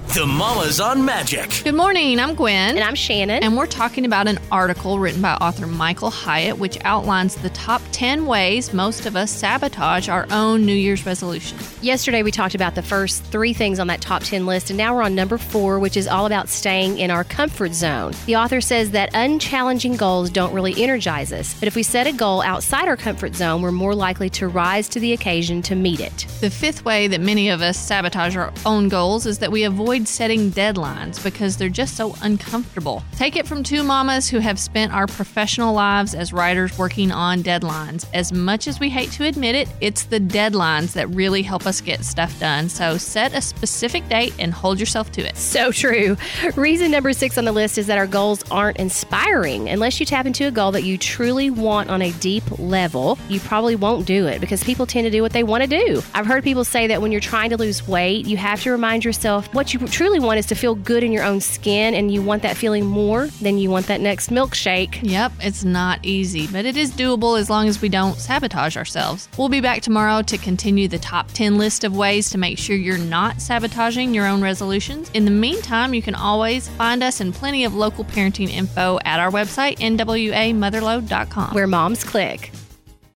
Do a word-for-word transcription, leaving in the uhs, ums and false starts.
The Mamas on Magic. Good morning, I'm Gwen. And I'm Shannon. And we're talking about an article written by author Michael Hyatt, which outlines the top ten ways most of us sabotage our own New Year's resolution. Yesterday, we talked about the first three things on that top ten list, and now we're on number four, which is all about staying in our comfort zone. The author says that unchallenging goals don't really energize us, but if we set a goal outside our comfort zone, we're more likely to rise to the occasion to meet it. The fifth way that many of us sabotage our own goals is that we avoid setting deadlines because they're just so uncomfortable. Take it from two mamas who have spent our professional lives as writers working on deadlines. As much as we hate to admit it, it's the deadlines that really help us get stuff done. So set a specific date and hold yourself to it. So true. Reason number six on the list is that our goals aren't inspiring. Unless you tap into a goal that you truly want on a deep level, you probably won't do it because people tend to do what they want to do. I've heard people say that when you're trying to lose weight, you have to remind yourself what you truly want is to feel good in your own skin, and you want that feeling more than you want that next milkshake. Yep, it's not easy, but it is doable as long as we don't sabotage ourselves. We'll be back tomorrow to continue the top ten list of ways to make sure you're not sabotaging your own resolutions. In the meantime, you can always find us in plenty of local parenting info at our website, N W A motherload dot com. Where moms click.